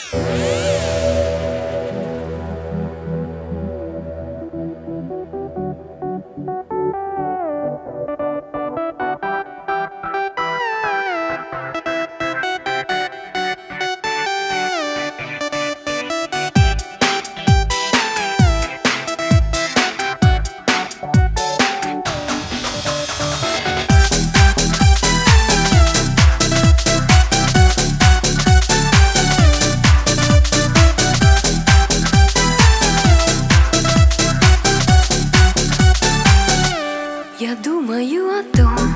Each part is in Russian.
Я думаю о том,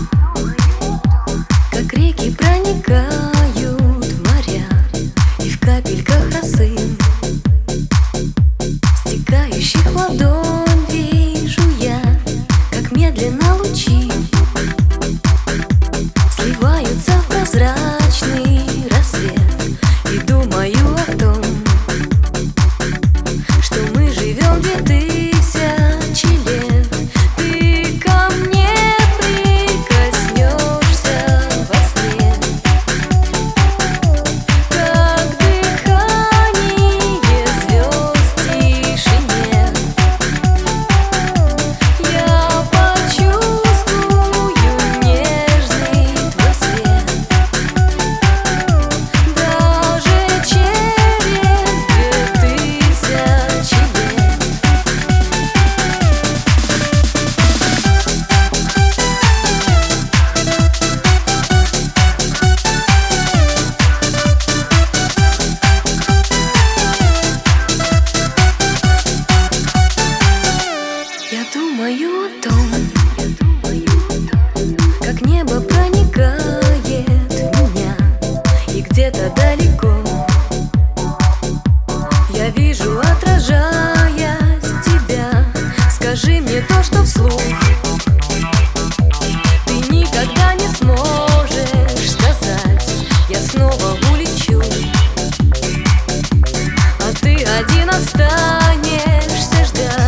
как реки проникают в моря, и в капельках росы, стекающих в ладонь, вижу я, как медленно лучи сливаются в прозрачный рассвет. И думаю о том, что мы живем 2000 лет. Думаю о том, как небо проникает в меня, и где-то далеко я вижу, отражаясь тебя. Скажи мне то, что вслух ты никогда не сможешь сказать. Я снова улечу, а ты один останешься ждать.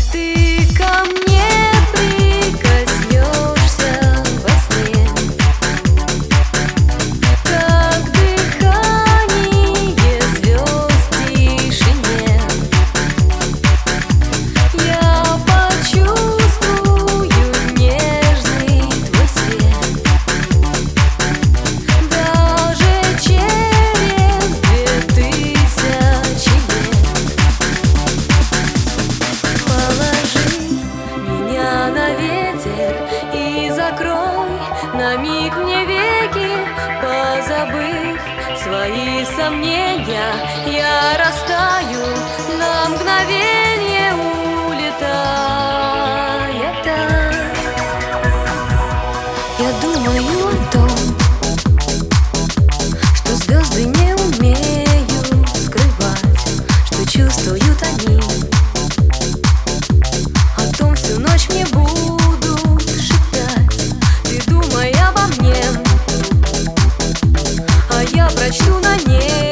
И закрой на миг мне веки, позабыв свои сомнения, я растаю на мгновенье, улетая так. Я думаю о том, что звезды не умеют скрывать, что чувствуют они. О том всю ночь мне будут шептать. Ты думай обо мне, а я прочту на ней.